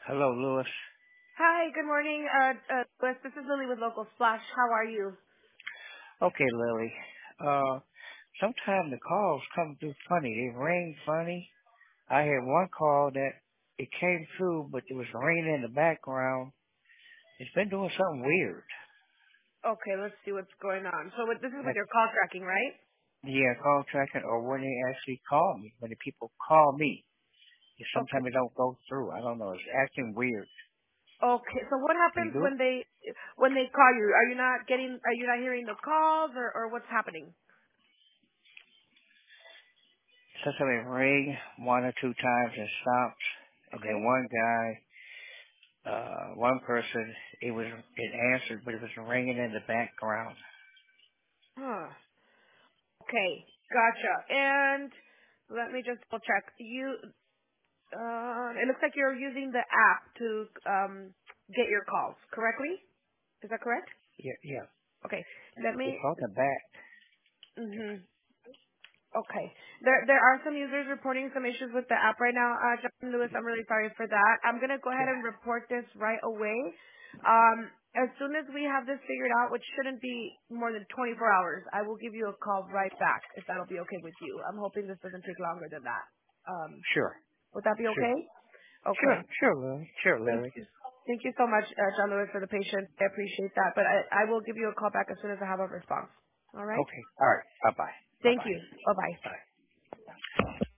Hello, Lewis. Hi, good morning, Liz. This is Lily with Local Splash. How are you? Okay, Lily. Sometimes the calls come through funny. They ring funny. I had one call that it came through, but it was ringing in the background. It's been doing something weird. Okay, let's see what's going on. So this is with Like, your call tracking, right? yeah, call tracking, or when they actually call me. When the people call me, Okay. sometimes it don't go through. I don't know. It's acting weird. Okay. So what Can you happens do it? when they call you? Are you not hearing the calls or what's happening? Sometimes it ring one or two times and stops, and then Okay. one person, it answered, but it was ringing in the background. Huh. Okay. Gotcha. And let me just double check. It looks like you're using the app to get your calls correctly. Is that correct? Yeah, yeah. Okay. Let It's me. on the back. Mhm. Okay. There are some users reporting some issues with the app right now. John Lewis, I'm really sorry for that. I'm gonna go ahead Yeah, and report this right away. As soon as we have this figured out, which shouldn't be more than 24 hours, I will give you a call right back if that'll be okay with you. I'm hoping this doesn't take longer than that. sure, Would that be sure, okay? Okay. sure, Lily. Sure, Thank Lily. you. Thank you so much, John Lewis, for the patience. I appreciate that. But I will give you a call back as soon as I have a response. All right? Okay. All right. Bye bye. Bye Thank bye. you. Bye bye. Bye.